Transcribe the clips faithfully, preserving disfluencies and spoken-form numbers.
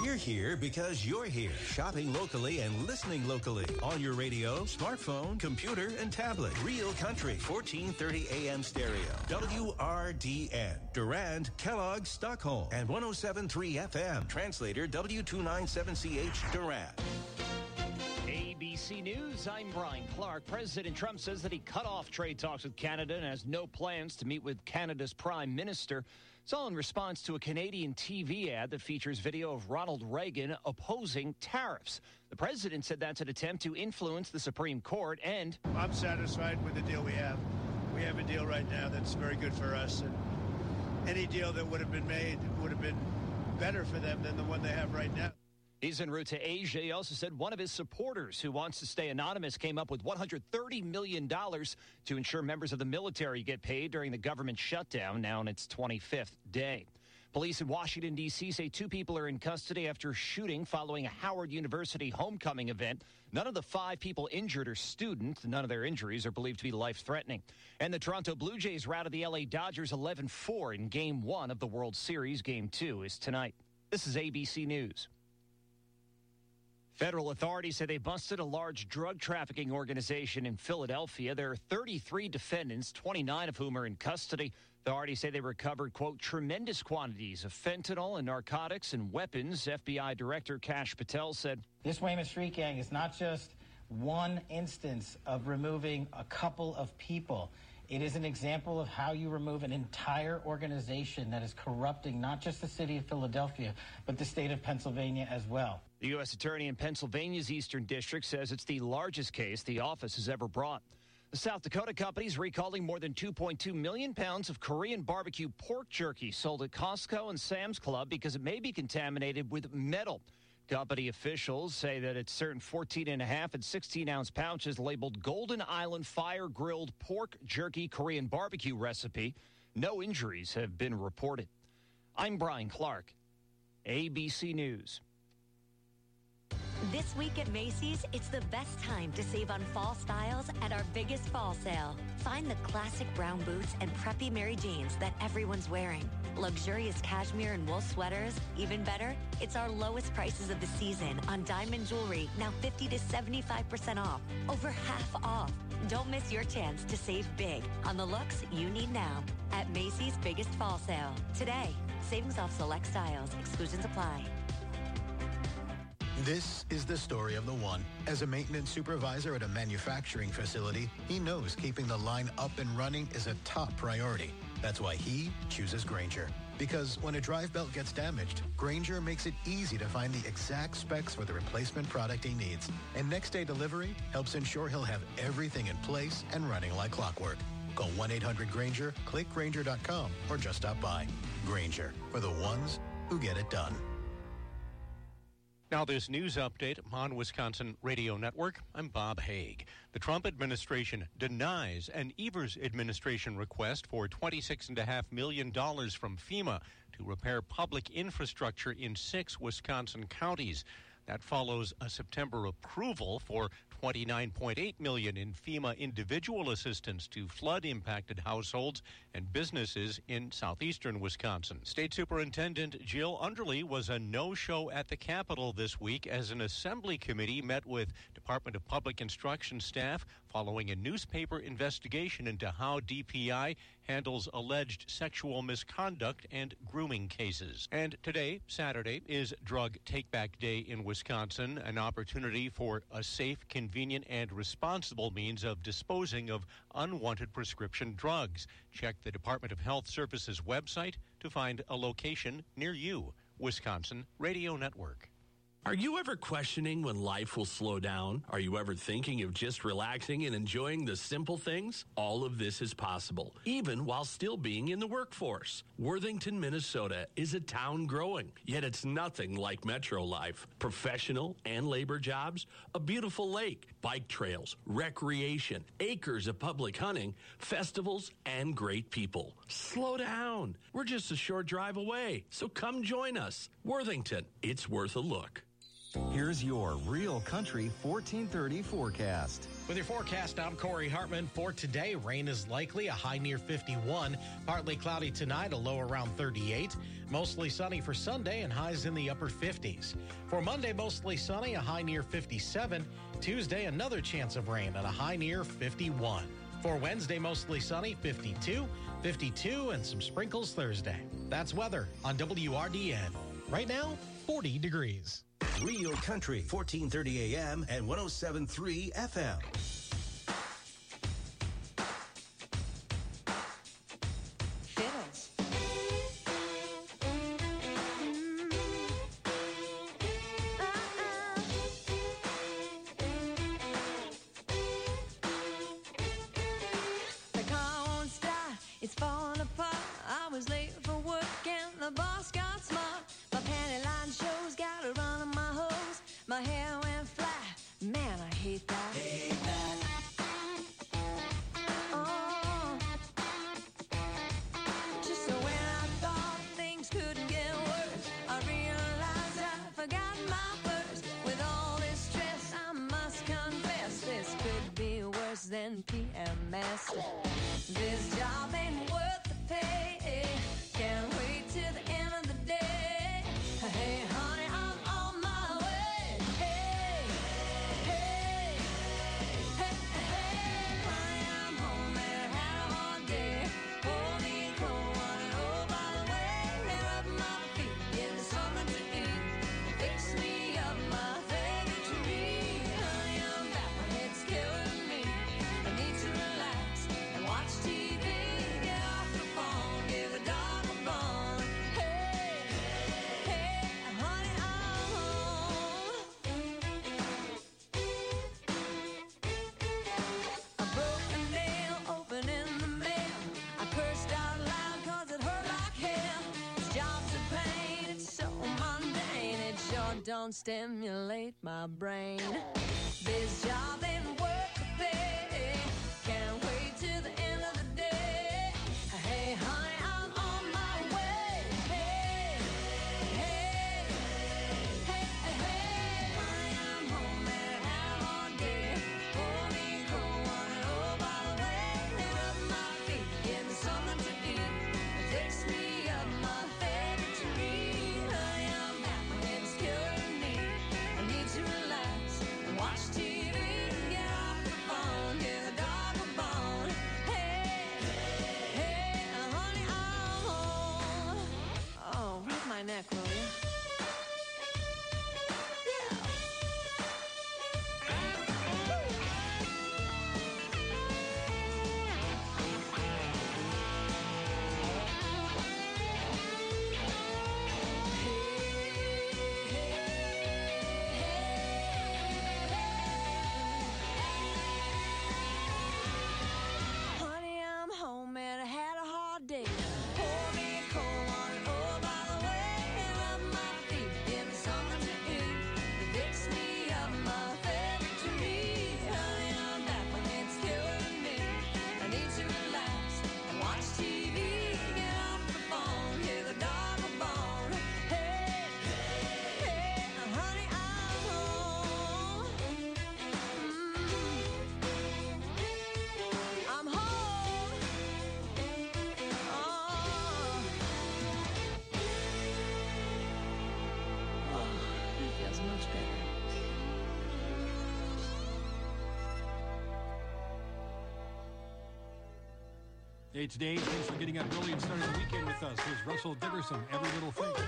We're here because you're here, shopping locally and listening locally. On your radio, smartphone, computer, and tablet. Real Country, fourteen thirty A M stereo. W R D N. Durand, Kellogg, Stockholm. And one oh seven point three F M. Translator W two ninety-seven C H, Durand. A B C News, I'm Brian Clark. President Trump says that he cut off trade talks with Canada and has no plans to meet with Canada's Prime Minister. It's all in response to a Canadian T V ad that features video of Ronald Reagan opposing tariffs. The president said that's an attempt to influence the Supreme Court, and I'm satisfied with the deal we have. We have a deal right now that's very good for us, and any deal that would have been made would have been better for them than the one they have right now. He's en route to Asia. He also said one of his supporters, who wants to stay anonymous, came up with one hundred thirty million dollars to ensure members of the military get paid during the government shutdown, now in its twenty-fifth day. Police in Washington, D C say two people are in custody after shooting following a Howard University homecoming event. None of the five people injured are students. None of their injuries are believed to be life-threatening. And the Toronto Blue Jays routed the L A Dodgers eleven four in Game one of the World Series. Game two is tonight. This is A B C News. Federal authorities say they busted a large drug trafficking organization in Philadelphia. There are thirty-three defendants, twenty-nine of whom are in custody. Authorities say they recovered, quote, tremendous quantities of fentanyl and narcotics and weapons. F B I Director Kash Patel said, "This Weymouth Street Gang is not just one instance of removing a couple of people. It is an example of how you remove an entire organization that is corrupting not just the city of Philadelphia, but the state of Pennsylvania as well." The U S Attorney in Pennsylvania's Eastern District says it's the largest case the office has ever brought. The South Dakota company is recalling more than two point two million pounds of Korean barbecue pork jerky sold at Costco and Sam's Club because it may be contaminated with metal. Company officials say that it's certain fourteen and a half and sixteen ounce pouches labeled Golden Island Fire Grilled Pork Jerky Korean Barbecue Recipe. No injuries have been reported. I'm Brian Clark, A B C News. This week at Macy's, it's the best time to save on fall styles at our biggest fall sale. Find the classic brown boots and preppy Mary Janes that everyone's wearing. Luxurious cashmere and wool sweaters. Even better, it's our lowest prices of the season on diamond jewelry, now fifty to seventy-five percent off. Over half off. Don't miss your chance to save big on the looks you need now at Macy's biggest fall sale. Today, savings off select styles. Exclusions apply. This is the story of the one. As a maintenance supervisor at a manufacturing facility, he knows keeping the line up and running is a top priority. That's why he chooses Grainger. Because when a drive belt gets damaged, Grainger makes it easy to find the exact specs for the replacement product he needs. And next day delivery helps ensure he'll have everything in place and running like clockwork. Call one eight hundred Grainger, click Grainger dot com, or just stop by. Grainger, for the ones who get it done. Now this news update on Wisconsin Radio Network. I'm Bob Haig. The Trump administration denies an Evers administration request for twenty-six point five million dollars from FEMA to repair public infrastructure in six Wisconsin counties. That follows a September approval for twenty-nine point eight million dollars in FEMA individual assistance to flood-impacted households and businesses in southeastern Wisconsin. State Superintendent Jill Underly was a no-show at the Capitol this week as an assembly committee met with Department of Public Instruction staff following a newspaper investigation into how D P I handles alleged sexual misconduct and grooming cases. And today, Saturday, is Drug Take-Back Day in Wisconsin, an opportunity for a safe, convenient, and responsible means of disposing of unwanted prescription drugs. Check the Department of Health Services website to find a location near you. Wisconsin Radio Network. Are you ever questioning when life will slow down? Are you ever thinking of just relaxing and enjoying the simple things? All of this is possible, even while still being in the workforce. Worthington, Minnesota is a town growing, yet it's nothing like metro life. Professional and labor jobs, a beautiful lake, bike trails, recreation, acres of public hunting, festivals, and great people. Slow down. We're just a short drive away, so come join us. Worthington, it's worth a look. Here's your Real Country fourteen thirty forecast. With your forecast, I'm Corey Hartman. For today, rain is likely, a high near fifty-one. Partly cloudy tonight, a low around thirty-eight. Mostly sunny for Sunday and highs in the upper fifties. For Monday, mostly sunny, a high near fifty-seven. Tuesday, another chance of rain and a high near fifty-one. For Wednesday, mostly sunny, fifty-two. fifty-two and some sprinkles Thursday. That's weather on W R D N. Right now, forty degrees. Real Country, fourteen thirty A M and one oh seven point three F M. Fiddles. The car won't start, it's falling apart. I was late for work and the boss got smart. My panty line shows, got a run on my hose. My hair went flat, man, I hate that. Hate that. Oh. Just so when I thought things couldn't get worse, I realized I forgot my purse. With all this stress, I must confess, this could be worse than P M S. This job ain't worth the pay. Can't wait till the end of the day. Hey, honey, I'm on my way. Hey, hey, hey, hey, honey, I'm home and had a hard day. Hold me cold, and oh, by the way, they rub my feet, give me something to eat. Fix me up my favorite treat. Honey, I'm back, my head's killing me. I need to relax and watch T V. Get off the phone, give a dog a bone. Hey, hey, honey, I'm home. A broken nail open in the mail. I cursed out loud cause it hurt like hell. This job's a pain, it's so mundane. It sure don't stimulate my brain. This job ain't worth the pay. Can't wait till the end of the day. Hey, honey, I'm on my way. Hey, hey, hey, hey, hey, honey, I'm home and had a hard day. Hold me cold, and oh, by the way, they rub my feet, give me something to eat. Fix me up my favorite treat. Honey, I'm back, my head's killing me. I need to relax and watch T V. Get off the phone, give a dog a bone. Hey, hey, honey, I'm home. Oh, rub my neck, will you? Yeah. Honey, I'm home and I had a hard day. Pour me a cold one, oh, by the way, rub my feet, give me something to eat. Fix me up my favorite treat. Honey, I'm back, my head's killing me. I need to relax and watch T V. Get off the phone, give a dog a bone. Hey, hey, honey, I'm home. Mm. I'm home. Oh. Oh, it feels much better. Hey, today, thanks for getting up early and starting the weekend with us. Here's Russell Dickerson, Every Little Thing.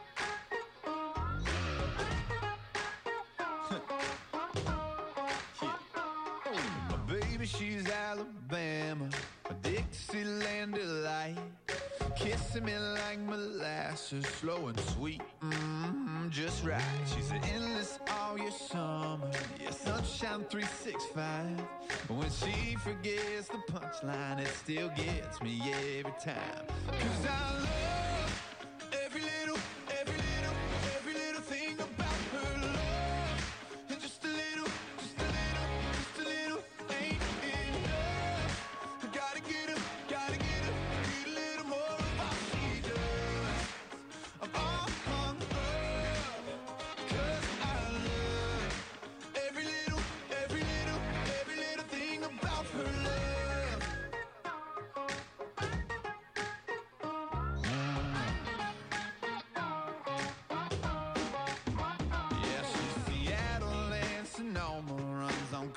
My baby, she's Alabama, a Dixieland delight. Kissing me like molasses, slow and sweet, mm, just right. She's an endless all year summer, yeah, sunshine three sixty-five. But when she forgets the punchline, it still gets me every time. 'Cause I love every little, every little, every little thing about her love. And just a little, just a little, just a little ain't enough. I gotta get her, gotta get her, get a little more of what she does. I'm all hung up, 'cause I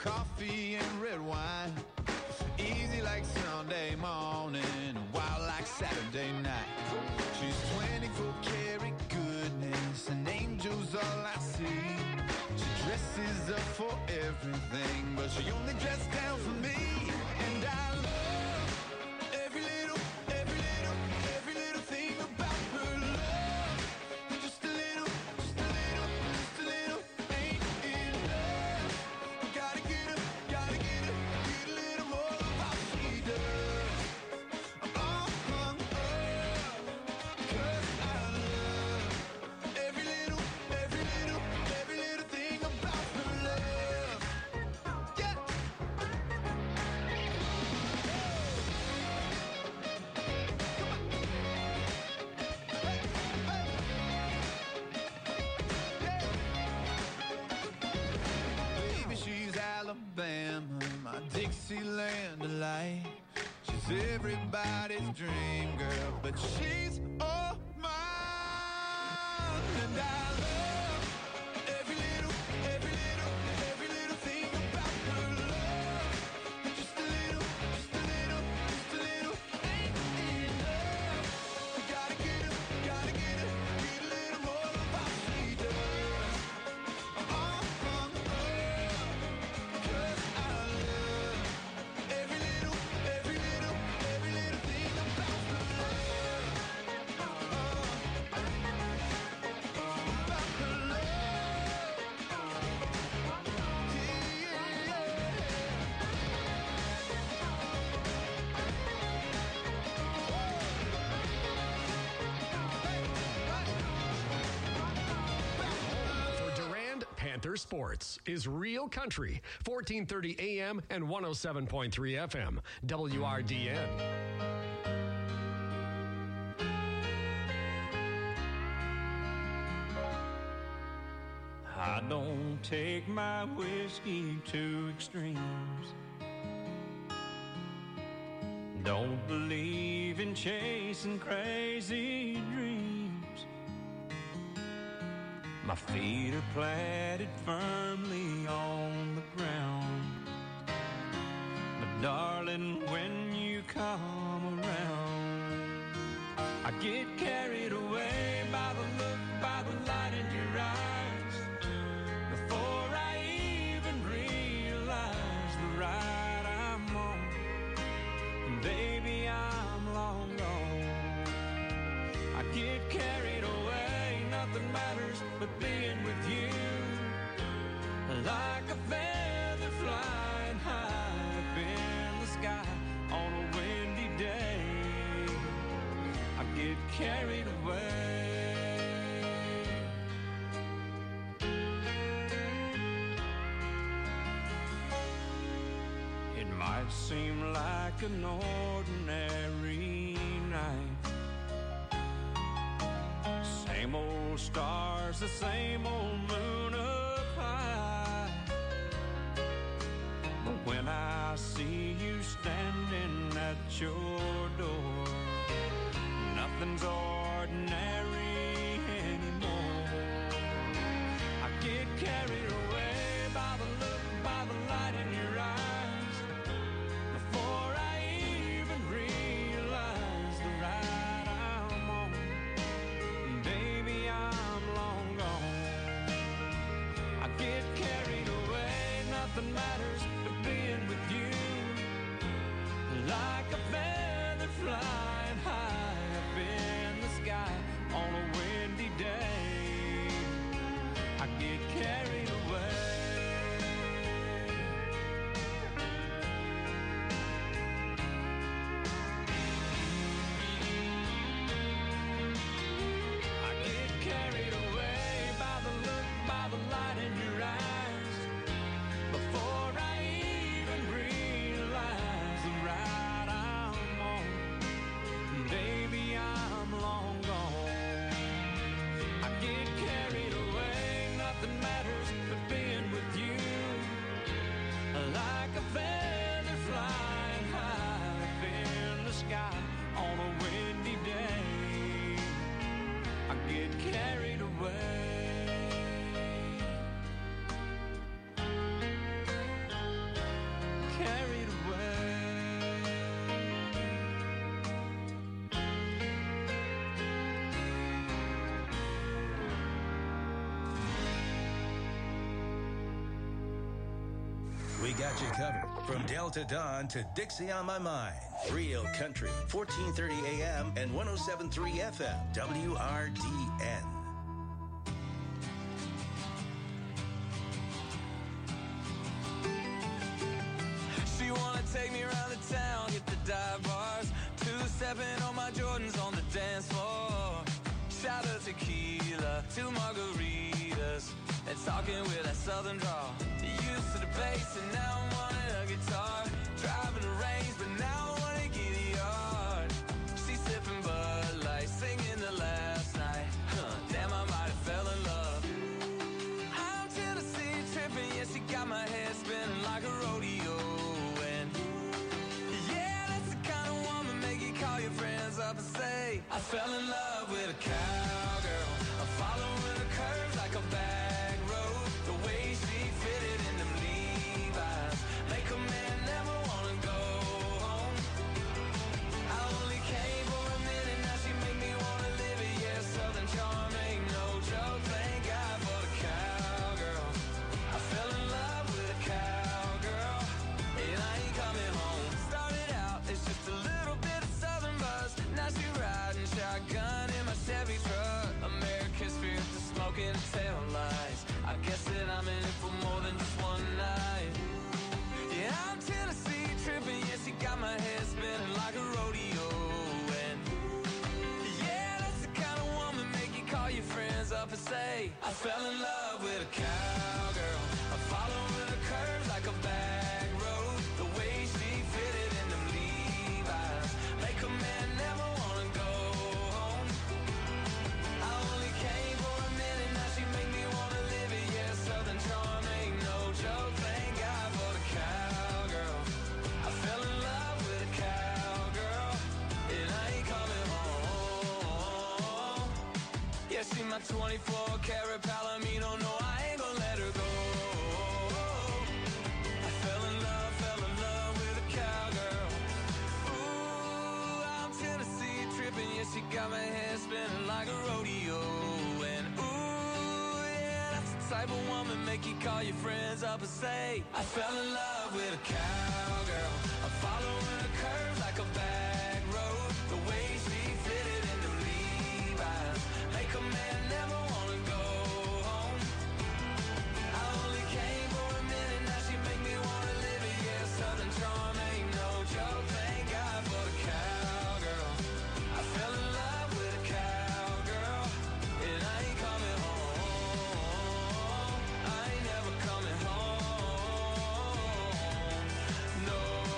coffee and red wine. Easy like Sunday morning, wild like Saturday night. She's twenty-four karat goodness, and angel's all I see. She dresses up for everything, but she only dressed down for me. And I love every little, every little, every little thing about her love. Just a little, just a little, just a little, ain't enough. Gotta get her, gotta get her, get a little more of how she does. Oh, oh, oh, 'cause I love every little, every little, every little thing about her love. Yeah. Baby, she's Alabama, my Dixieland delight. She's everybody's dream girl, but she's all mine. And I love every little, every little, every little thing about her love. Just a little, just a little, just a little, ain't enough. Gotta get her, gotta get her, get a little more of how she does. Oh, oh, oh, 'cause I love every little, every little, every little thing about her love. About her love. For Durand, Panther Sports is Real Country, fourteen thirty A M and one oh seven point three F M, W R D N. I don't take my whiskey to extremes. Don't believe in chasing crazy dreams. My feet are planted firmly on the ground. But darling, when you come around, I get carried away by the look, by the light in your eyes. Before I even realize the ride I'm on, baby, I'm long gone. I get carried away, nothing matters but being with you. Like a feather flying high up in the sky on a windy day, I get carried away. It might seem like an ordinary night. Same old stars, the same old moon up high. But when I see you standing at your door, nothing's ordinary anymore. I get carried away by the look, by the light in your eyes. Before I even realize the ride I'm on, baby, I'm long gone. I get carried away, nothing matters but being with you. Like a feather flying high up in the sky We got you covered from Delta Dawn to Dixie on My Mind. Real Country, fourteen thirty A M and one oh seven point three F M, W R D N. She wanna take me around the town, hit the dive bars, two-stepping on my Jordans on the dance floor. Shot of tequila, two margaritas, and talking with that southern drawl. Used to the bass and now I'm wanting a guitar. Driving the range, but now I wanna get a yard. She's sipping Bud Light, singing the last night. Huh, damn, I might have fell in love. I'm Tennessee tripping, yeah, she got my head spinning like a rodeo. And yeah, that's the kind of woman make you call your friends up and say, I fell in love with a cowgirl. I'm following her curves like a back road. The way she fitted in them Levi's make a man never wanna go home. I only came for a minute, now she make me wanna live it. Yeah, Southern charm ain't no joke. Thank God for the cowgirl. I fell in love with a cowgirl, and I ain't coming home. Started out, it's just a little bit of Southern buzz. Now she riding shotgun in my Chevy truck. America's fierce to smoking tail lights. I guess that I'm in it for more than just one night. Yeah, I'm Tennessee tripping, yeah, she got my head spinning like a rodeo. And yeah, that's the kind of woman make you call your friends up and say, I fell in love with a cowgirl. I'm following her curves like a back road. The way she fitted in them Levi's make a man never wanna go home. I only came for a minute, now she make me wanna live it. Yeah, Southern charm ain't no joke. Thank God for the cowgirl. I fell in love with a cowgirl, and I ain't coming home. Yeah, she my twenty-four karat Palomino. No, I ain't gonna let her go. I fell in love, fell in love with a cowgirl. Ooh, I'm Tennessee tripping, yeah, she got my head spinning like a rodeo. And ooh, yeah, that's the type of woman make you call your friends up and say, I fell in love with a cowgirl. I'm following her curves like a back road. The way she fitted in them Levi's make a man never wanna go home. I only came for a minute, now she make me wanna live it. Yeah, Southern charm ain't no joke. Thank God for the cowgirl. I fell in love with a cowgirl, and I ain't coming home. I ain't never coming home. No.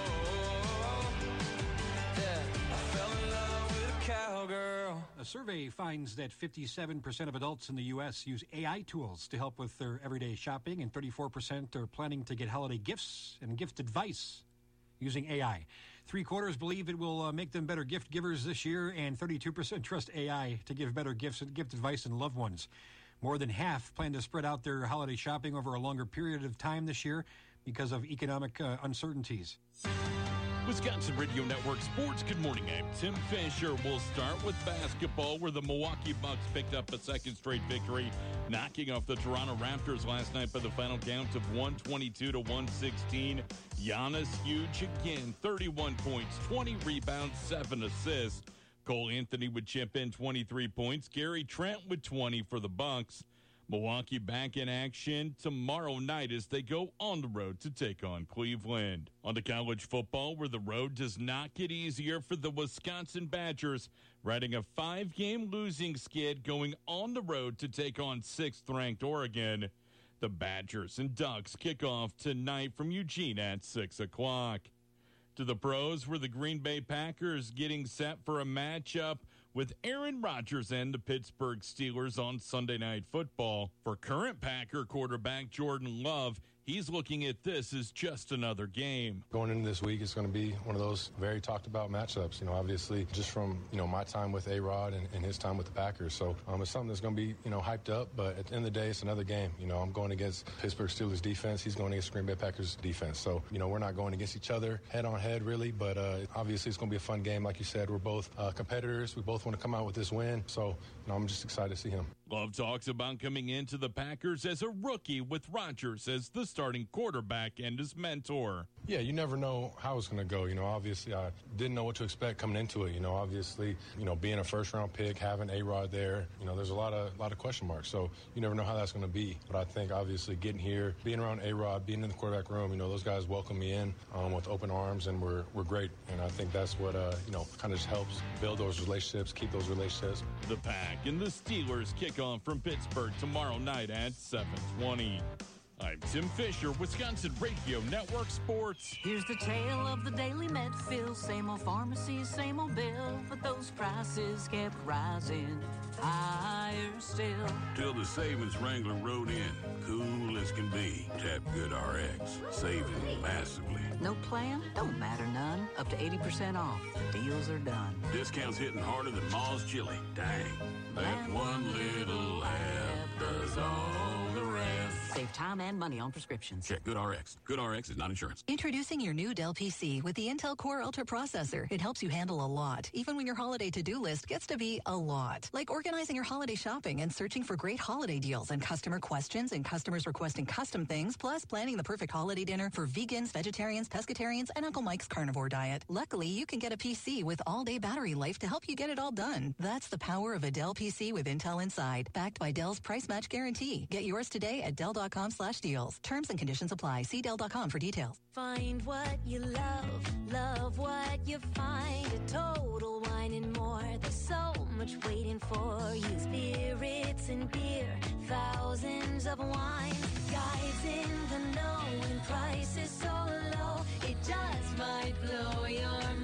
Yeah, I fell in love with a cowgirl. A survey finds that fifty-seven percent of adults in the U S use A I tools to help with their everyday shopping, and thirty-four percent are planning to get holiday gifts and gift advice using A I. Three quarters believe it will uh, make them better gift givers this year, and thirty-two percent trust A I to give better gifts and gift advice and loved ones. More than half plan to spread out their holiday shopping over a longer period of time this year because of economic uh, uncertainties. Wisconsin Radio Network Sports. Good morning. I'm Tim Fisher. We'll start with basketball, where the Milwaukee Bucks picked up a second straight victory, knocking off the Toronto Raptors last night by the final count of one twenty-two to one sixteen. Giannis huge again, thirty-one points, twenty rebounds, seven assists. Cole Anthony would chip in twenty-three points. Gary Trent with twenty for the Bucks. Milwaukee back in action tomorrow night as they go on the road to take on Cleveland. On to college football, where the road does not get easier for the Wisconsin Badgers, riding a five-game losing skid going on the road to take on sixth-ranked Oregon. The Badgers and Ducks kick off tonight from Eugene at six o'clock. To the pros, where the Green Bay Packers getting set for a matchup with Aaron Rodgers and the Pittsburgh Steelers on Sunday Night Football. For current Packer quarterback Jordan Love, he's looking at this as just another game. Going into this week, it's going to be one of those very talked about matchups, you know, obviously just from, you know, my time with A-Rod and, and his time with the Packers. So um, it's something that's going to be, you know, hyped up, but at the end of the day, it's another game. You know, I'm going against Pittsburgh Steelers defense. He's going against Green Bay Packers defense. So, you know, we're not going against each other head on head really, but uh, obviously it's going to be a fun game. Like you said, we're both uh, competitors. We both want to come out with this win. So, you know, I'm just excited to see him. Love talks about coming into the Packers as a rookie with Rodgers as the starting quarterback and his mentor. Yeah, you never know how it's going to go. You know, obviously, I didn't know what to expect coming into it. You know, obviously, you know, being a first-round pick, having A-Rod there, you know, there's a lot of lot of question marks. So you never know how that's going to be. But I think, obviously, getting here, being around A-Rod, being in the quarterback room, you know, those guys welcome me in um, with open arms, and we're we're great. And I think that's what, uh, you know, kind of just helps build those relationships, keep those relationships. The Pack and the Steelers kick off from Pittsburgh tomorrow night at seven twenty. I'm Tim Fisher, Wisconsin Radio Network Sports. Here's the tale of the daily Medfield. Same old pharmacy, same old bill, but those prices kept rising higher still. Till the savings Wrangler rode in, cool as can be. Tap GoodRx, saving massively. No plan? Don't matter none. Up to eighty percent off. Deals are done. Discounts hitting harder than Ma's chili. Dang. That one little app does all the rest. Save time and money on prescriptions. Check GoodRx. GoodRx is not insurance. Introducing your new Dell P C with the Intel Core Ultra processor. It helps you handle a lot, even when your holiday to-do list gets to be a lot. Like organizing your holiday shopping and searching for great holiday deals and customer questions and customers requesting custom things, plus planning the perfect holiday dinner for vegans, vegetarians, pescatarians, and Uncle Mike's carnivore diet. Luckily, you can get a P C with all-day battery life to help you get it all done. That's the power of a Dell P C with Intel inside, backed by Dell's price match guarantee. Get yours today at Dell.com slash deals. Terms and conditions apply. See Dell dot com for details. Find what you love, love what you find. A Total Wine and More. There's so much waiting for you. Spirits and beer, thousands of wines. Guys in the know and prices so low, it just might blow your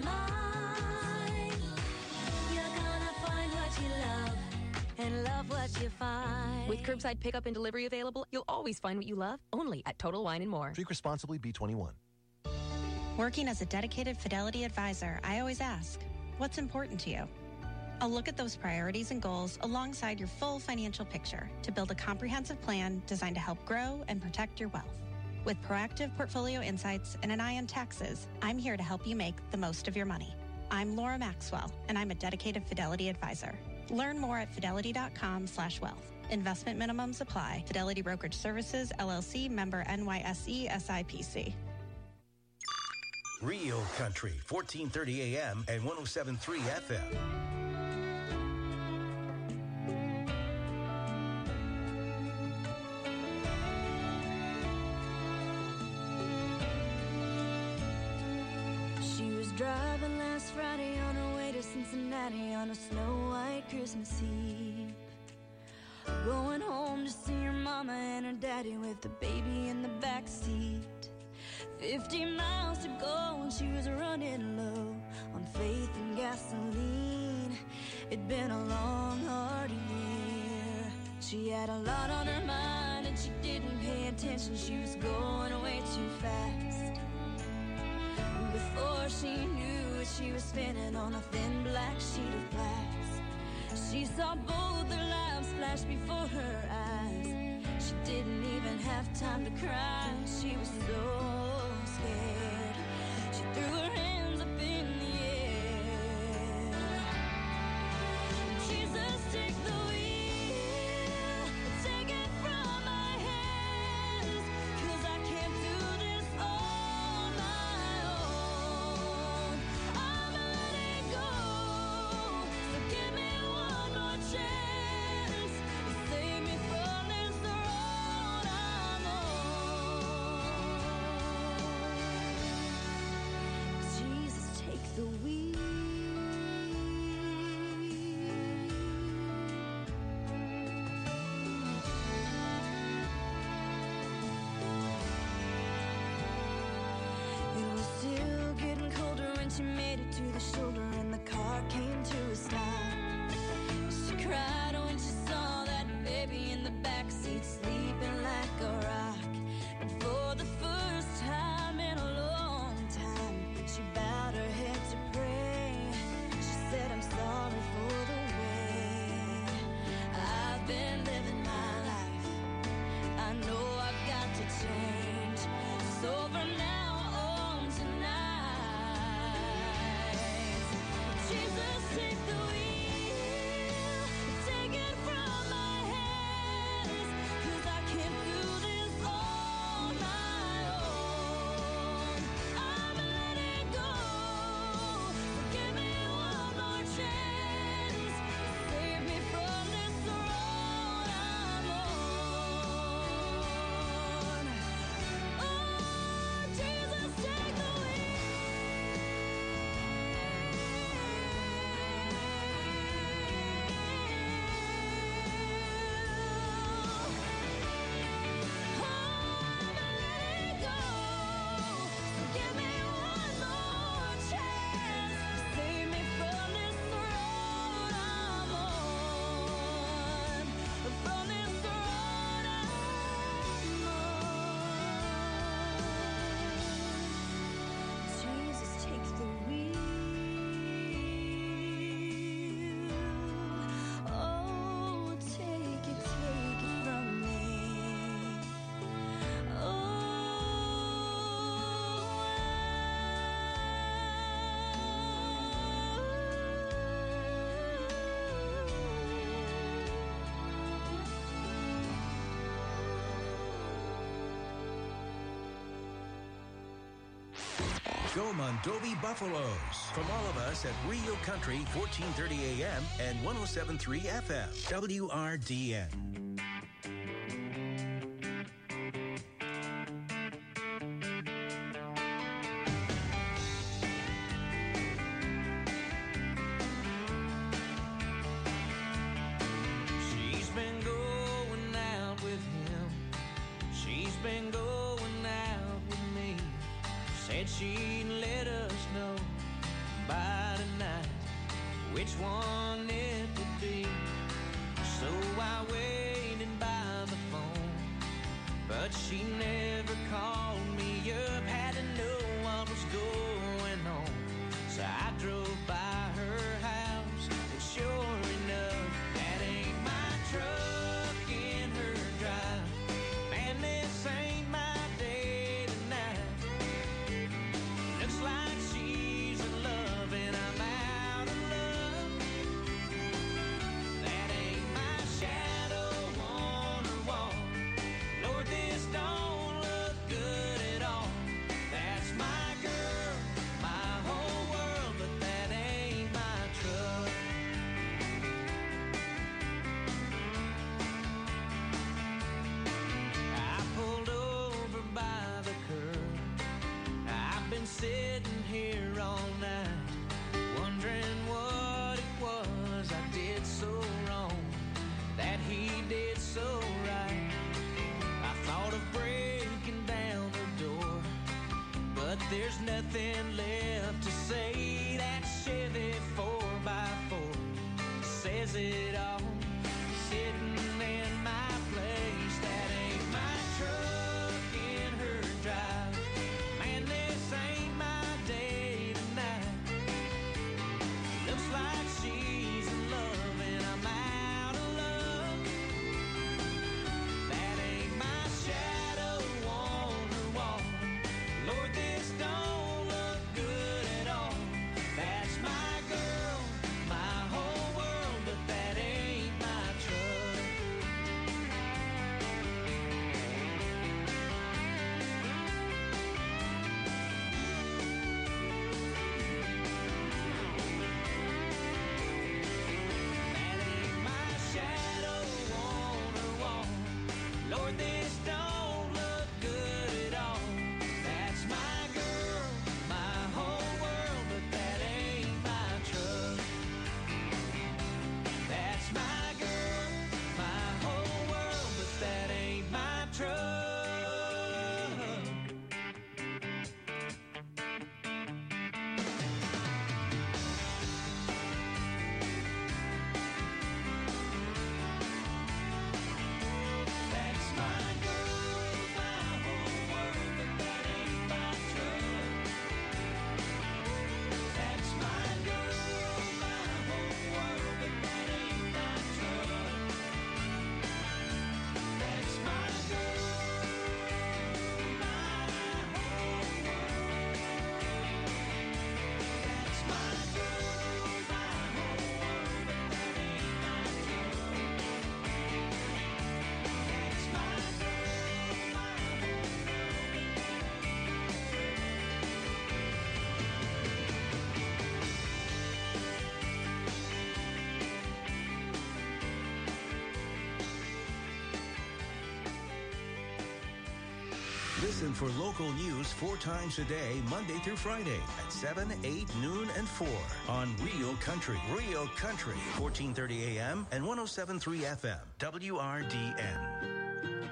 mind. You're gonna find what you love and love what you find. With curbside pickup and delivery available, you'll always find what you love, only at Total Wine and More. Drink responsibly, B twenty-one. Working as a dedicated Fidelity advisor, I always ask, what's important to you? I'll look at those priorities and goals alongside your full financial picture to build a comprehensive plan designed to help grow and protect your wealth. With proactive portfolio insights and an eye on taxes, I'm here to help you make the most of your money. I'm Laura Maxwell, and I'm a dedicated Fidelity advisor. Learn more at fidelity.com slash wealth. Investment minimums apply. Fidelity Brokerage Services, L L C, member N Y S E, S I P C. Real Country, fourteen thirty A M and one oh seven point three F M. She was driving last Friday on her way to Cincinnati on a snow-white Christmas Eve. Going home to see her mama and her daddy with the baby in the back seat. Fifty miles to go and she was running low on faith and gasoline. It'd been a long, hard year. She had a lot on her mind and she didn't pay attention. She was going way too fast. And before she knew it, she was spinning on a thin black sheet of glass. She saw both their lives flash before her eyes. She didn't even have time to cry. She was so scared. She threw her hands up in the air. Jesus, take the wheel, take it from my hands, 'cause I can't do this on my own. I'm letting go, so give me one more chance, save me from this road I'm on. Jesus, take the wheel. It was still getting colder when she made it to the shoulder and the car came to a stop. She cried when she saw that baby in the backseat sleeping like a rock. And for the first time in a long time, she bowed her head to pray. She said, I'm sorry for the way I've been living my life. I know I've got to change. So from now on tonight, Jesus, take the wheel, take it from Go Mondovi Buffaloes. From all of us at Real Country, fourteen thirty A M and one oh seven point three F M, W R D N. She's been going out with him. She's been going out with me. Said she'd let us know by tonight which one it would be. So I waited by the phone, but she never called me up. Had to know what was going on, so I drove by her house, and sure enough, that ain't my truck in her drive. Man, this ain't my day tonight. Looks like she's in love and I'm out of love. That ain't my shadow on her wall. Lord, this don't look good at all. That's my girl, my whole world, but that ain't my truck. I pulled over by the curb. I've been sitting here all night, wondering what it was I did so wrong, that he did so right. I thought of breaking down the door, but there's nothing left to say. That Chevy four by four says it all, sitting in my place. That ain't my truck in her drive. Man, this ain't my day tonight. Looks like she's in love and I'm out of love. That ain't my shadow on her wall. Lord, this don't look good at all. That's my girl, my whole world, but that ain't my truck. That ain't my shadow on her wall. Lord, this don't look good at all. That's my girl, my whole world, but that ain't my truck. That's my girl, my whole world, but that ain't my truck. That's my girl, my whole world, but that ain't my truck. That's my girl, my whole world, but that ain't my truck. That's my girl, my whole world. That's my girl, my whole world, but that ain't my truck. That's my girl, my whole Listen for local news four times a day, Monday through Friday at seven, eight, noon, and four on Real Country. Real Country, fourteen thirty A M and one oh seven point three F M, W R D N.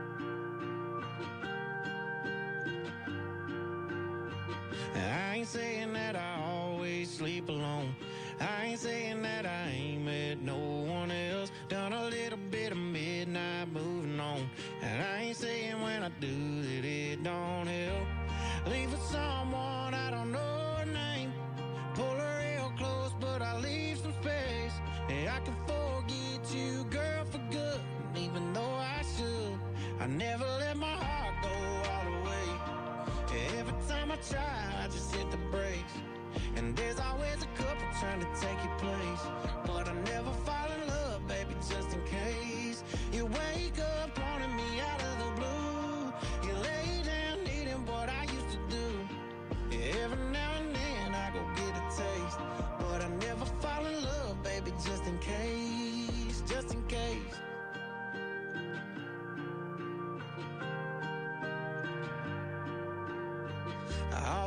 I ain't saying that I always sleep alone. I ain't saying that I ain't met no one else. Done a little bit of midnight moving on. And I ain't saying when I do that it don't help. Leave with someone I don't know her name. Pull her real close, but I leave some space. Yeah, I can forget you, girl, for good. And even though I should, I never let my heart go all the way. Every time I try, I just hit the brakes. And there's always a couple trying to take your place. But I never fall in love, baby, just in case. You wake up wanting me out of the blue. You lay down needing what I used to do. Every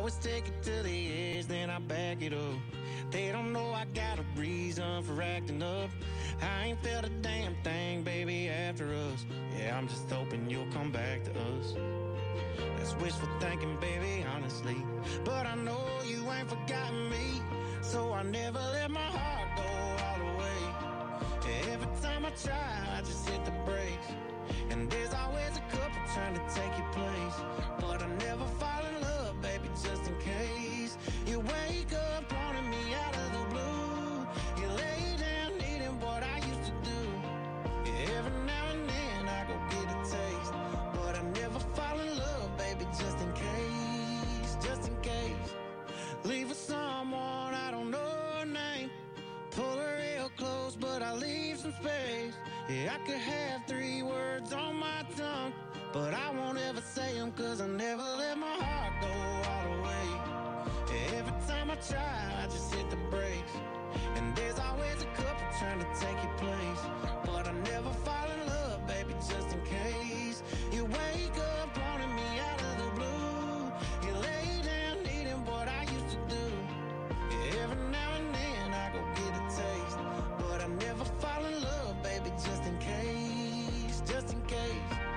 always take it to the edge, then I back it up. They don't know I got a reason for acting up. I ain't felt a damn thing, baby, after us. Yeah, I'm just hoping you'll come back to us. That's wishful thinking, baby, honestly. But I know you ain't forgotten me, so I never let my heart go all the way. Every time I try, I just hit the brakes. And there's always a couple trying to take your place. But I never fall in love, baby, just in case. You wake up wanting me out of the blue. You lay down needing what I used to do. Yeah, every now and then I go get a taste. But I never fall in love, baby, just in case. Just in case. Leave with someone I don't know her name. Pull her real close, but I leave some space. Yeah, I could have three words on my tongue, but I won't ever say them, cause I never let my heart go all the way. Yeah, every time I try, I just hit the brakes. And there's always a couple trying to take your place. But I never fall in love, baby, just in case. You wake up wanting me out of the blue. You lay down needing what I used to do. Yeah, every now and then I go get a taste. But I never fall in love, baby, just in case. Just in case.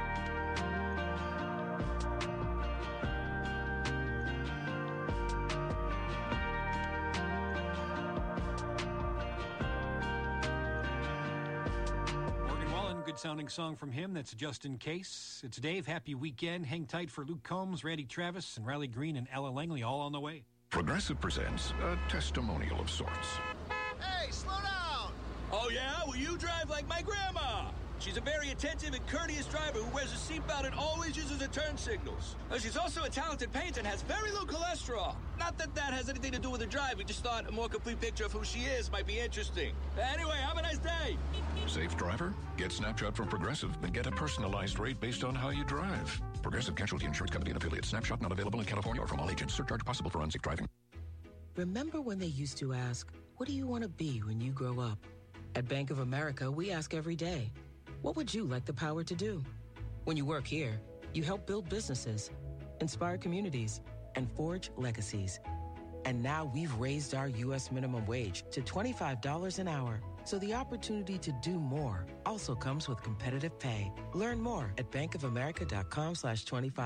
Good sounding song from him. That's Just in Case. It's Dave. Happy weekend. Hang tight for Luke Combs, Randy Travis, and Riley Green and Ella Langley all on the way. Progressive presents a testimonial of sorts. Hey, slow down! Oh, yeah? Well, you drive like my grandma. She's a very attentive and courteous driver who wears a seatbelt and always uses her turn signals. Now, she's also a talented painter and has very low cholesterol. Not that that has anything to do with her drive. We just thought a more complete picture of who she is might be interesting. Anyway, have a nice day. Safe driver? Get Snapshot from Progressive and get a personalized rate based on how you drive. Progressive Casualty Insurance Company and affiliates. Snapshot not available in California or from all agents. Surcharge possible for unsafe driving. Remember when they used to ask, what do you want to be when you grow up? At Bank of America, we ask every day, what would you like the power to do? When you work here, you help build businesses, inspire communities, and forge legacies. And now we've raised our U S minimum wage to twenty-five dollars an hour. So the opportunity to do more also comes with competitive pay. Learn more at bankofamerica.com slash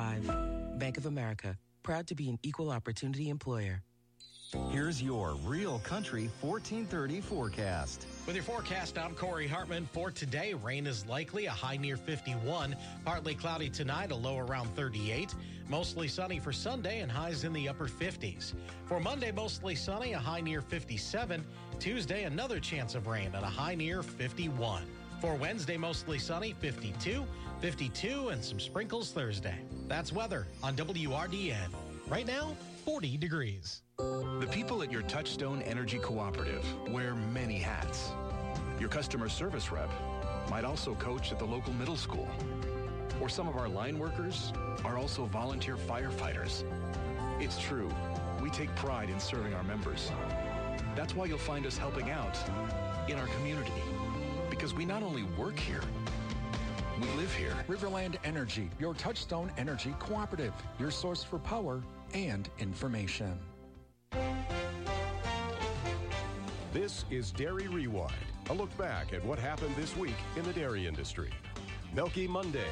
25. Bank of America, proud to be an equal opportunity employer. Here's your Real Country fourteen thirty forecast. With your forecast, I'm Corey Hartman. For today, rain is likely, a high near fifty-one. Partly cloudy tonight, a low around thirty-eight. Mostly sunny for Sunday and highs in the upper fifties. For Monday, mostly sunny, a high near fifty-seven. Tuesday, another chance of rain at a high near fifty-one. For Wednesday, mostly sunny, fifty-two. fifty-two and some sprinkles Thursday. That's weather on W R D N. Right now, forty degrees. The people at your Touchstone Energy Cooperative wear many hats. Your customer service rep might also coach at the local middle school. Or some of our line workers are also volunteer firefighters. It's true, we take pride in serving our members. That's why you'll find us helping out in our community. Because we not only work here, we live here. Riverland Energy, your Touchstone Energy Cooperative, your source for power and information. This is Dairy Rewind, a look back at what happened this week in the dairy industry. Milky Monday.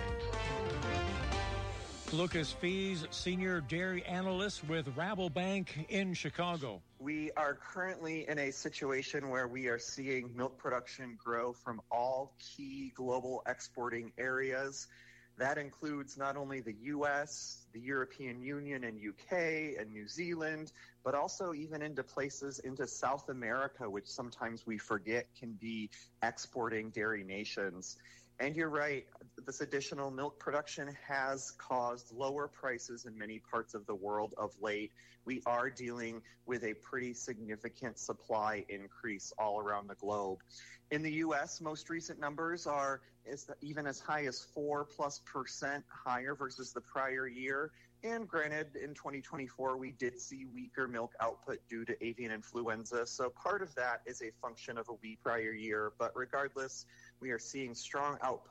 Lucas Fees, Senior Dairy Analyst with Rabobank in Chicago. We are currently in a situation where we are seeing milk production grow from all key global exporting areas. That includes not only the U S, the European Union and U K and New Zealand, but also even into places into South America, which sometimes we forget can be exporting dairy nations. And you're right, this additional milk production has caused lower prices in many parts of the world of late. We are dealing with a pretty significant supply increase all around the globe. In the U S, most recent numbers are is even as high as four plus percent higher versus the prior year. And granted, in twenty twenty-four, we did see weaker milk output due to avian influenza. So part of that is a function of a weak prior year. But regardless, we are seeing strong output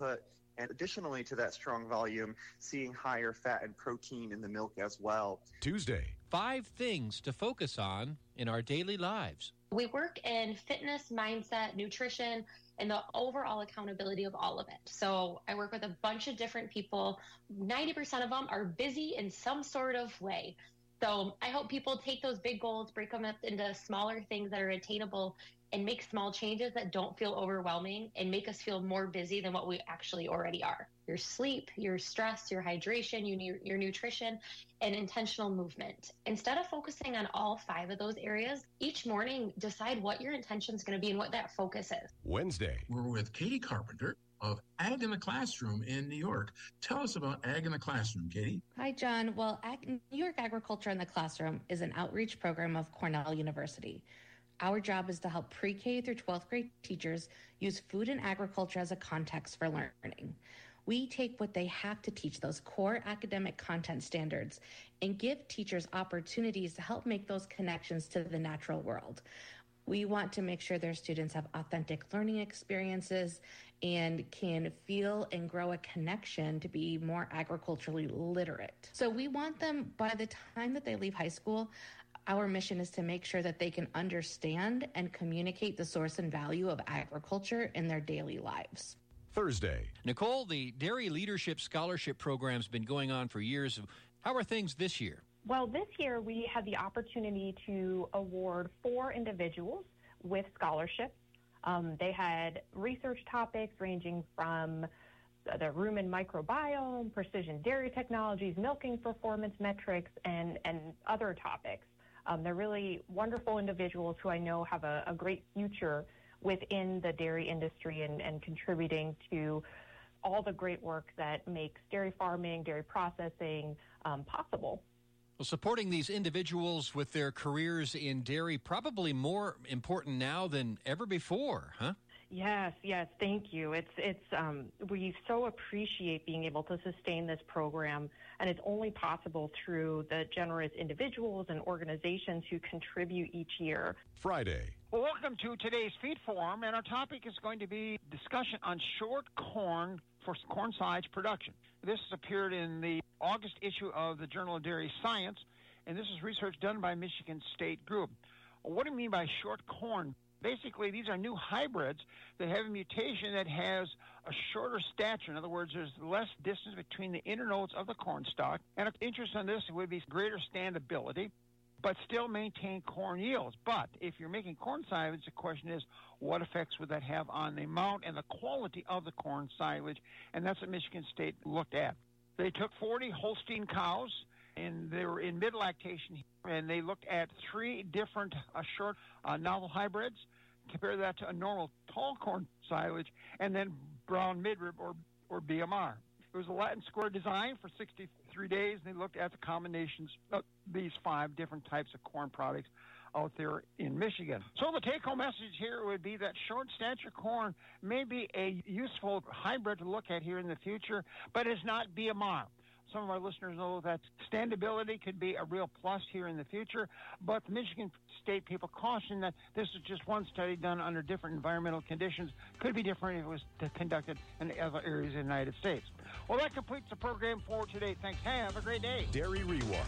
And additionally to that strong volume, seeing higher fat and protein in the milk as well. Tuesday. Five things to focus on in our daily lives. We work in fitness, mindset, nutrition, and the overall accountability of all of it. So I work with a bunch of different people. ninety percent of them are busy in some sort of way. So I hope people take those big goals, break them up into smaller things that are attainable, and make small changes that don't feel overwhelming and make us feel more busy than what we actually already are. Your sleep, your stress, your hydration, your, your nutrition, and intentional movement. Instead of focusing on all five of those areas, each morning decide what your intention is going to be and what that focus is. Wednesday. We're with Katie Carpenter of Ag in the Classroom in New York. Tell us about Ag in the Classroom, Katie. Hi, John. Well, Ag- New York Agriculture in the Classroom is an outreach program of Cornell University. Our job is to help pre-K through twelfth grade teachers use food and agriculture as a context for learning. We take what they have to teach, those core academic content standards, and give teachers opportunities to help make those connections to the natural world. We want to make sure their students have authentic learning experiences and can feel and grow a connection to be more agriculturally literate. So we want them, by the time that they leave high school, our mission is to make sure that they can understand and communicate the source and value of agriculture in their daily lives. Thursday. Nicole, the Dairy Leadership Scholarship Program's been going on for years. How are things this year? Well, this year we had the opportunity to award four individuals with scholarships. Um, they had research topics ranging from the rumen microbiome, precision dairy technologies, milking performance metrics, and, and other topics. Um, they're really wonderful individuals who I know have a, a great future within the dairy industry and, and contributing to all the great work that makes dairy farming, dairy processing um, possible. Well, supporting these individuals with their careers in dairy probably more important now than ever before, huh? Yes, yes, thank you. It's it's um, we so appreciate being able to sustain this program, and it's only possible through the generous individuals and organizations who contribute each year. Friday. Well, welcome to today's Feed Forum, and our topic is going to be discussion on short corn for corn silage production. This has appeared in the August issue of the Journal of Dairy Science, and this is research done by Michigan State Group. What do you mean by short corn? Basically, these are new hybrids that have a mutation that has a shorter stature. In other words, there's less distance between the inner nodes of the corn stalk. And an interest in this would be greater standability, but still maintain corn yields. But if you're making corn silage, the question is, what effects would that have on the amount and the quality of the corn silage? And that's what Michigan State looked at. They took forty Holstein cows, and they were in mid-lactation, and they looked at three different uh, short uh, novel hybrids, compare that to a normal tall corn silage, and then brown midrib or, or B M R. It was a Latin square design for sixty-three days, and they looked at the combinations of these five different types of corn products out there in Michigan. So the take-home message here would be that short stature corn may be a useful hybrid to look at here in the future, but it's not B M R. Some of our listeners know that standability could be a real plus here in the future, but the Michigan State people caution that this is just one study done under different environmental conditions. Could be different if it was conducted in other areas of the United States. Well, that completes the program for today. Thanks. Have a great day. Dairy Rewind.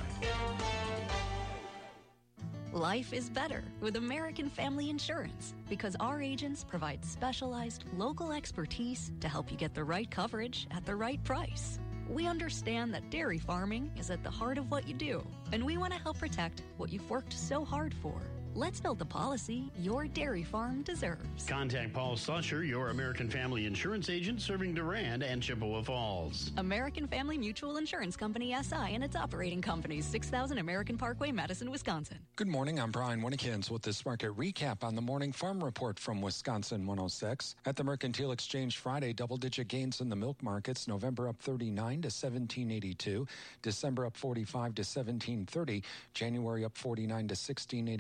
Life is better with American Family Insurance because our agents provide specialized local expertise to help you get the right coverage at the right price. We understand that dairy farming is at the heart of what you do, and we want to help protect what you've worked so hard for. Let's build the policy your dairy farm deserves. Contact Paul Slusher, your American Family Insurance agent serving Durand and Chippewa Falls. American Family Mutual Insurance Company, S I, and its operating companies, six thousand American Parkway, Madison, Wisconsin. Good morning. I'm Brian Winnikins with this market recap on the Morning Farm Report from Wisconsin one oh six. At the Mercantile Exchange Friday, double-digit gains in the milk markets. November up thirty-nine to seventeen eighty-two. December up forty-five to seventeen thirty. January up forty-nine to sixteen eighty-four.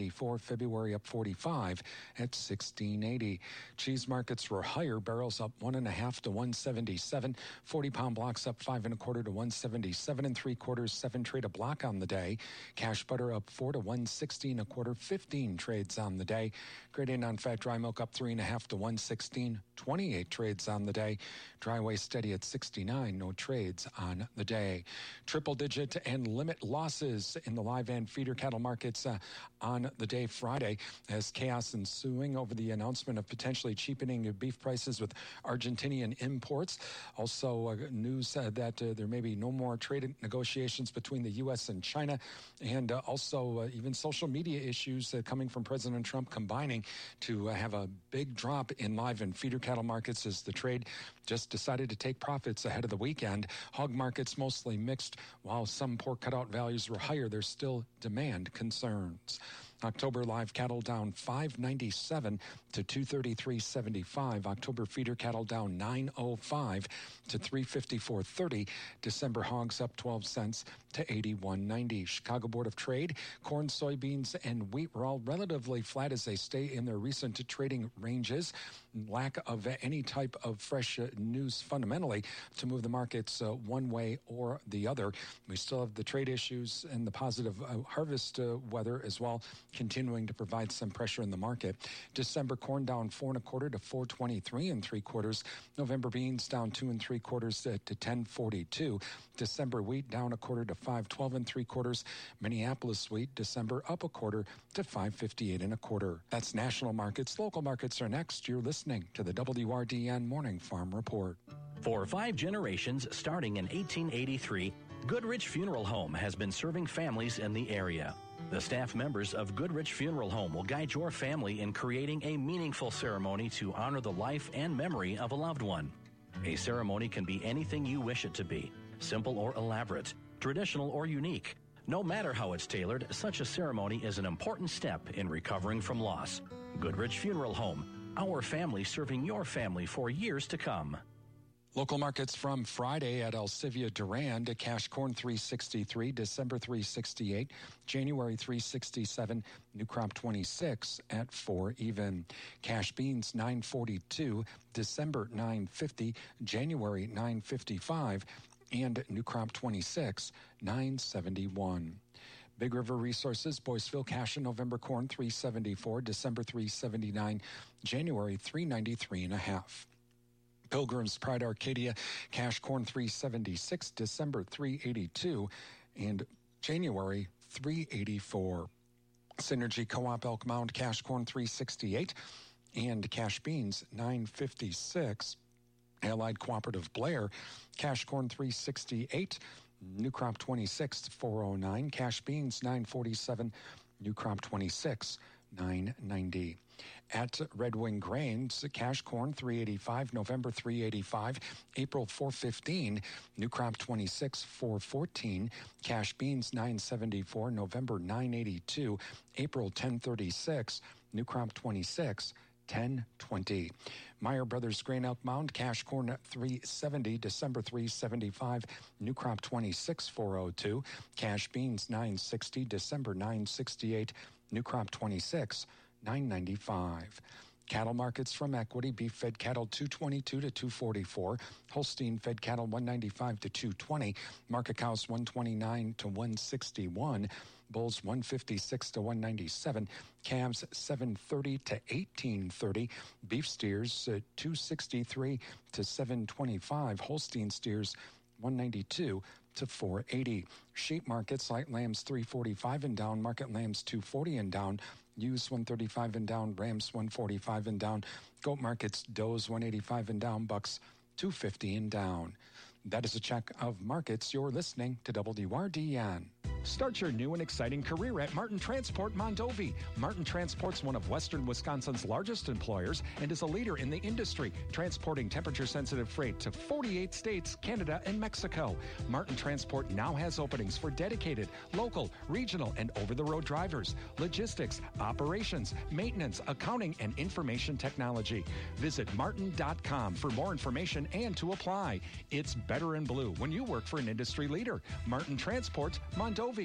February up forty-five at sixteen eighty. Cheese markets were higher. Barrels up one and a half to one seventy-seven. forty pound blocks up five and a quarter to one seventy-seven and three quarters. Seven trade a block on the day. Cash butter up four to one sixty and a quarter. fifteen trades on the day. Grade A non-fat dry milk up three and a half to one sixteen. twenty-eight trades on the day. Dry whey steady at sixty-nine. No trades on the day. Triple digit and limit losses in the live and feeder cattle markets uh, on the day Friday as chaos ensuing over the announcement of potentially cheapening beef prices with Argentinian imports. Also uh, news uh, that uh, there may be no more trade negotiations between the U S and China, and uh, also uh, even social media issues uh, coming from President Trump combining to uh, have a big drop in live and feeder cattle markets as the trade just decided to take profits ahead of the weekend. Hog markets mostly mixed. While some pork cutout values were higher, there's still demand concerns. October live cattle down five ninety-seven to two thirty-three seventy-five. October feeder cattle down nine oh five to three fifty-four thirty. December hogs up twelve cents to eighty-one ninety. Chicago Board of Trade, corn, soybeans, and wheat were all relatively flat as they stay in their recent trading ranges. Lack of any type of fresh uh, news fundamentally to move the markets uh, one way or the other. We still have the trade issues and the positive uh, harvest uh, weather as well, continuing to provide some pressure in the market. December corn down four and a quarter to four twenty-three and three quarters. November beans down two and three quarters to, to ten forty-two. December wheat down a quarter to five twelve and three quarters. Minneapolis wheat December up a quarter to five fifty-eight and a quarter. That's national markets. Local markets are next. You're listening to the W R D N Morning Farm Report. For five generations, starting in eighteen eighty-three, Goodrich Funeral Home has been serving families in the area. The staff members of Goodrich Funeral Home will guide your family in creating a meaningful ceremony to honor the life and memory of a loved one. A ceremony can be anything you wish it to be, simple or elaborate, traditional or unique. No matter how it's tailored, such a ceremony is an important step in recovering from loss. Goodrich Funeral Home, our family serving your family for years to come. Local markets from Friday at Alcivia Durand, cash corn three sixty-three, December three sixty-eight, January three sixty-seven, new crop twenty-six at four even. Cash beans nine forty-two, December nine fifty, January nine fifty-five, and new crop twenty-six nine seventy-one. Big River Resources, Boyceville cash and November corn three seventy-four, December three seventy-nine, January three ninety-three and a half. Pilgrim's Pride Arcadia, cash corn three seventy-six, December three eighty-two, and January three eighty-four. Synergy Co-op Elk Mound, cash corn three sixty-eight, and cash beans nine fifty-six. Allied Cooperative Blair, cash corn three sixty-eight, new crop twenty-six four oh nine, cash beans nine forty-seven, new crop twenty-six nine ninety. At Red Wing Grains, cash corn three eighty-five, November three eighty-five, April four fifteen, new crop twenty-six four fourteen, cash beans nine seventy-four, November nine eighty-two, April ten thirty-six, new crop twenty-six ten twenty. Meyer Brothers Grain Elk Mound, cash corn at three seventy, December three seventy-five, new crop twenty-six four oh two, cash beans nine sixty, December nine sixty-eight, new crop twenty-six nine ninety-five. Cattle markets from Equity, beef fed cattle two twenty-two to two forty-four, Holstein fed cattle one ninety-five to two twenty, market cows one twenty-nine to one sixty-one, bulls one fifty-six to one ninety-seven, calves seven thirty to eighteen thirty, beef steers uh, two sixty-three to seven twenty-five, Holstein steers one ninety-two to four eighty. Sheep markets, light lambs three forty-five and down, market lambs two forty and down, ewes one thirty-five and down, rams one forty-five and down, goat markets, does one eighty-five and down, bucks two fifty and down. That is a check of markets. You're listening to W R D N. Start your new and exciting career at Martin Transport Mondovi. Martin Transport's one of Western Wisconsin's largest employers and is a leader in the industry, transporting temperature-sensitive freight to forty-eight states, Canada, and Mexico. Martin Transport now has openings for dedicated, local, regional, and over-the-road drivers, logistics, operations, maintenance, accounting, and information technology. Visit martin dot com for more information and to apply. It's better in blue when you work for an industry leader. Martin Transport Mondovi.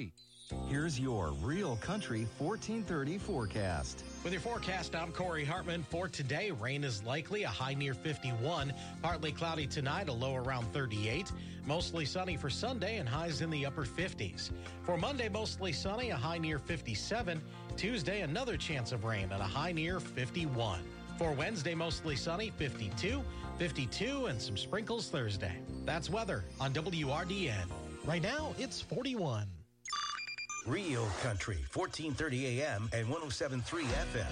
Here's your Real Country fourteen thirty forecast. With your forecast, I'm Corey Hartman. For today, rain is likely, a high near fifty-one. Partly cloudy tonight, a low around thirty-eight. Mostly sunny for Sunday and highs in the upper fifties. For Monday, mostly sunny, a high near fifty-seven. Tuesday, another chance of rain and a high near fifty-one. For Wednesday, mostly sunny, fifty-two. fifty-two and some sprinkles Thursday. That's weather on W R D N. Right now, it's forty-one. Real Country, fourteen thirty A M and one oh seven point three F M.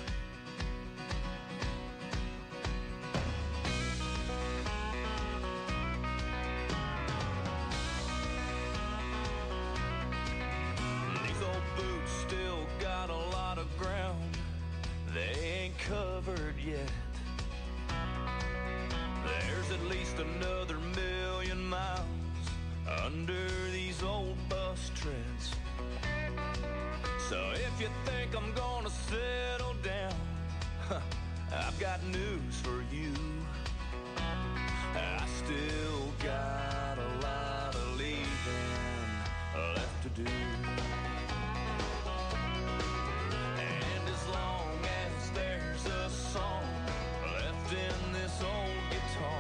These old boots still got a lot of ground they ain't covered yet. There's at least another million miles under these old bus treads. So if you think I'm gonna settle down, huh, I've got news for you. I still got a lot of leaving left to do. And as long as there's a song left in this old guitar,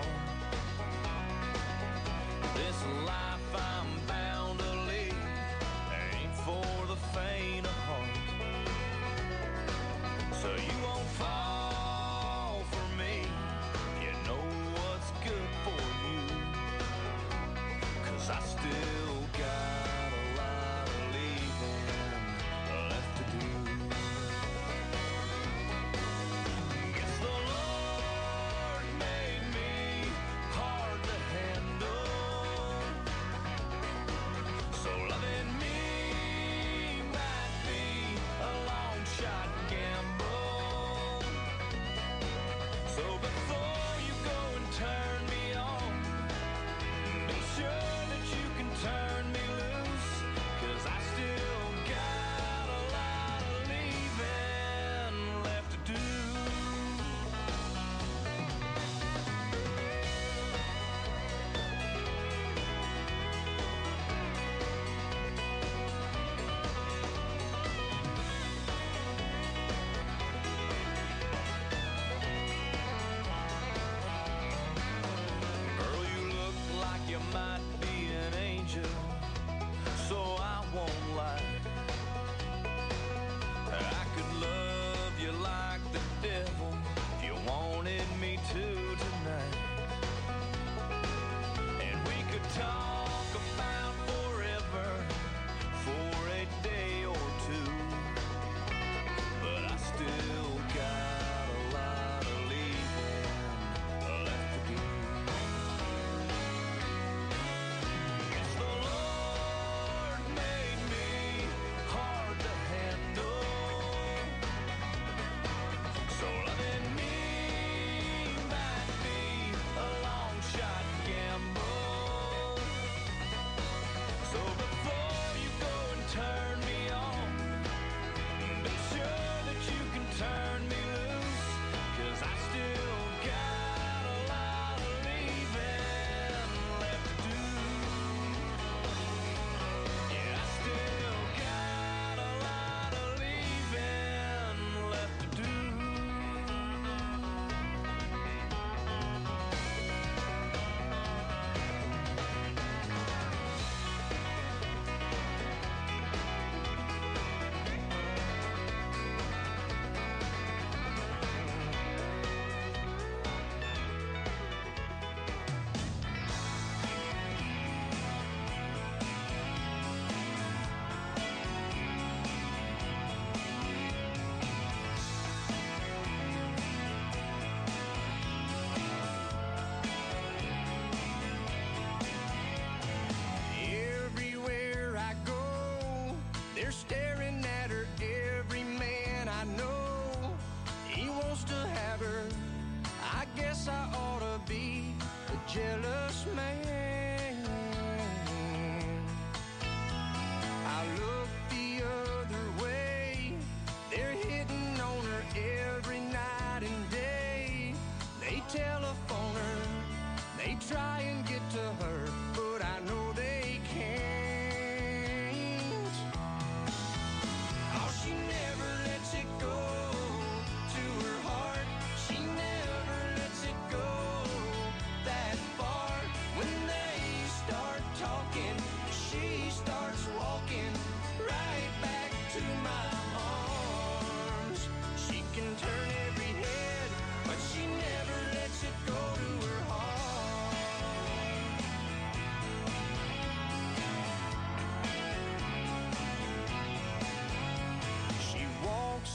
this life I'm bound to lead ain't for the faint of heart. So you won't fall for me, you know what's good for you. 'Cause I still got a lot of leaving left to do. Guess the Lord made me hard to handle, so loving me might be a long shot gamble. So before you go and turn me on, be sure that you can turn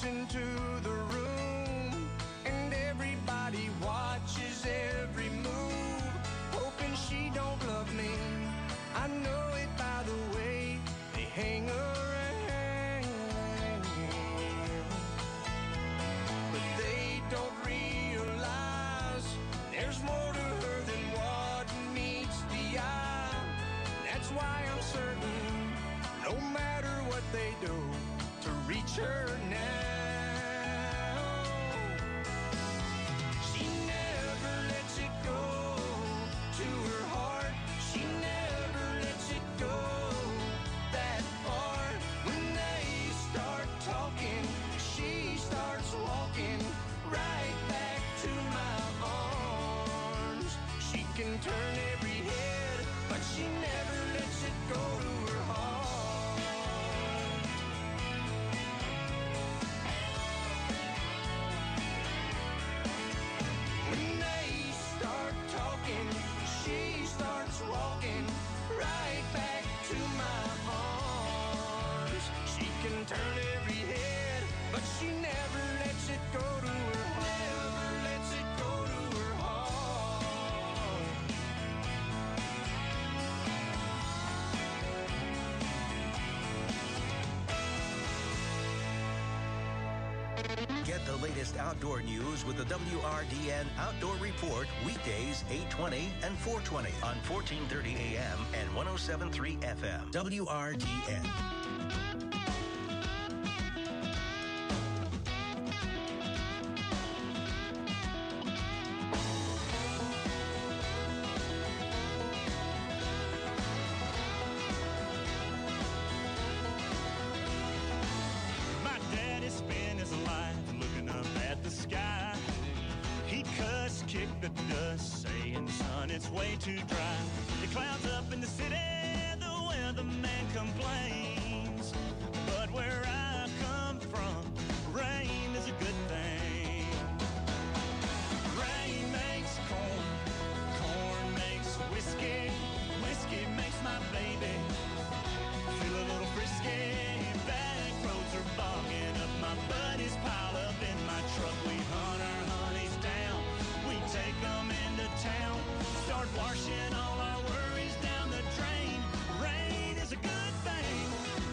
walks into the room, and everybody watches every move, hoping she don't love me. I know it by the way they hang around, but they don't realize there's more to her than what meets the eye. That's why I'm certain, no matter what they do, to reach her now. She never lets it go to her heart. She never lets it go that far. When they start talking, she starts walking right back to my arms. She can turn every head, but she never lets it go to her heart. When they start talking, she starts walking right back to my arms. She can turn every head, but she never lets it go to her heart. Never lets it go to her heart. Get the latest outdoor news with the W R D N Outdoor Report weekdays eight twenty and four twenty on fourteen thirty A M and one oh seven point three F M. W R D N. My daddy spent his life looking up at the sky. He cussed, kicked the dust, saying, son, it's way too dry. The clouds up in the city, the weatherman complains. But where I come from, rain is a good thing. Rain makes corn, corn makes whiskey, whiskey makes my baby feel a little frisky. Back roads are bogging up, my buddies pile up in my truck. We hunt our honeys down, we take them into town, start washing all our worries down the drain. Rain is a good thing.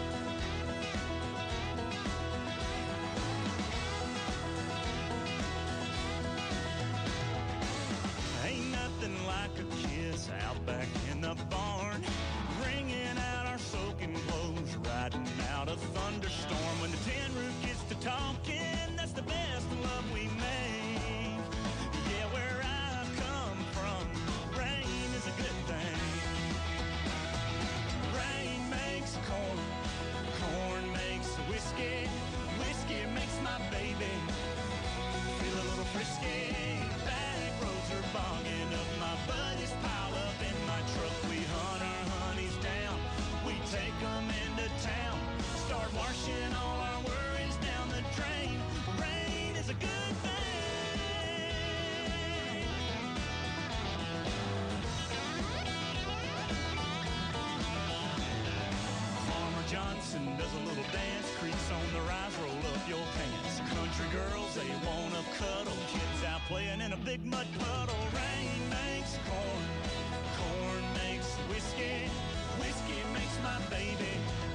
Ain't nothing like a kiss out back in the barn, wringing out our soaking clothes, riding out a thunderstorm. When the tin roof gets to talking, that's the best love we make. Yeah, where I come from, rain is a good thing. Rain makes corn, corn makes whiskey, whiskey makes my baby feel a little frisky. Back roads are bogging up, my buddies pile up in my truck. We hunt our honeys down, we take them into town, start washing all our worries down the drain. Rain is a good thing. Farmer Johnson does a little dance, crease on the rise, roll up your pants. Country girls, they wanna cuddle, kids out playing in a big mud puddle. Rain makes corn, corn makes whiskey, whiskey makes my baby.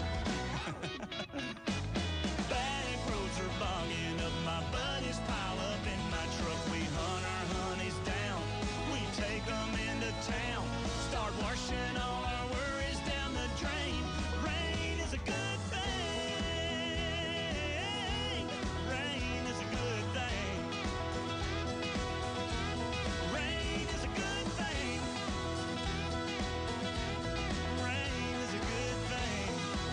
Back roads are bogging up, my buddies pile up in my truck. We hunt our honeys down, we take them into town, start washing all our worries down the drain. Rain is a good thing. Rain is a good thing. Rain is a good thing. Rain is a good thing.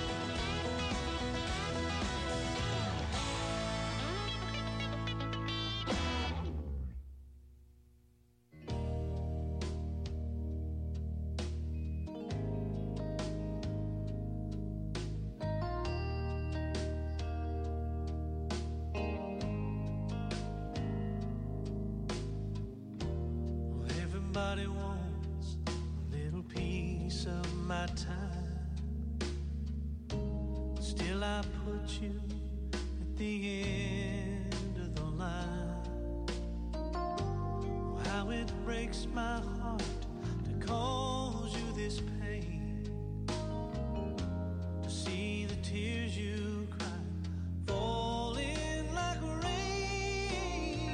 Everybody wants a little piece of my time. Still I put you at the end of the line. Oh, how it breaks my heart to cause you this pain, to see the tears you cry falling like rain.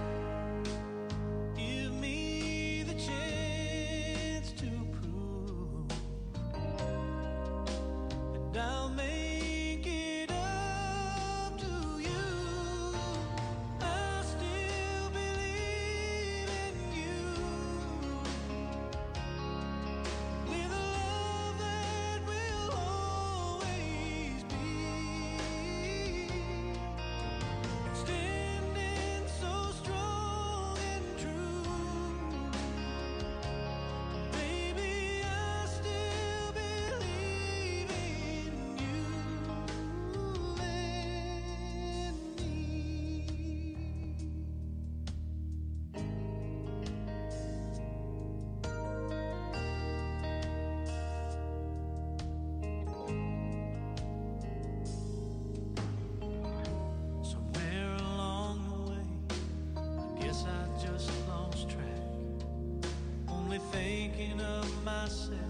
Give me the chance to prove and I'll make it up to you. I still believe in you with a love that will always be standing so strong and true. Baby, I still believe in you and me. Somewhere along the way, I guess I just lost track, only thinking of myself